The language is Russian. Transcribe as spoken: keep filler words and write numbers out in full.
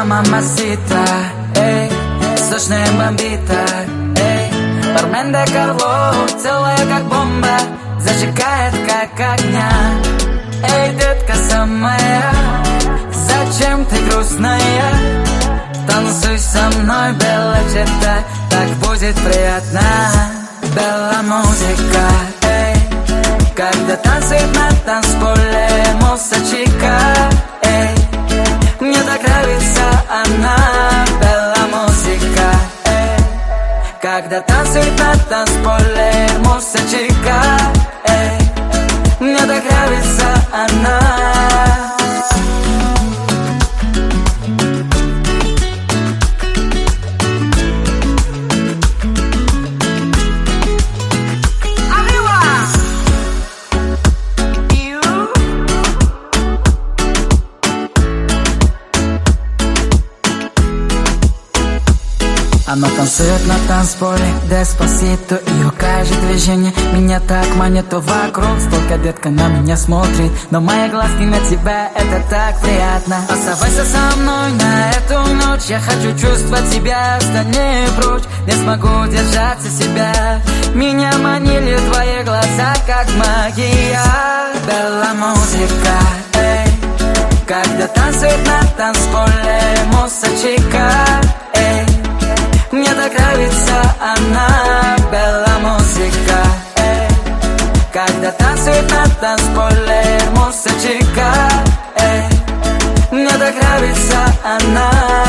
мамасита, эй, сочная бомбита, эй. Бармен де Карло, целая как бомба, зажигает как огня. Эй, детка самая, зачем ты грустная? Танцуй со мной, белла чета, так будет приятно. Белла музыка, эй, когда танцует на танцполе мусачика, эй. Мне так нравится она, белла музыка, эй, когда танцует на танцполе мусачика, эй. Мне так нравится она. Она танцует на танцполе, деспасито. Ее каждое движение меня так манит. То вокруг столько детка на меня смотрит, но мои глазки на тебя, это так приятно. Оставайся со мной на эту ночь, я хочу чувствовать тебя, остань прочь. Не смогу держаться себя, меня манили твои глаза, как магия. Белла музыка, эй, когда танцует на танцполе мусачика, эй. Мне так нравится она, белла музыка, эй, когда танцует на танцполе мусачика, эй. Мне так нравится она.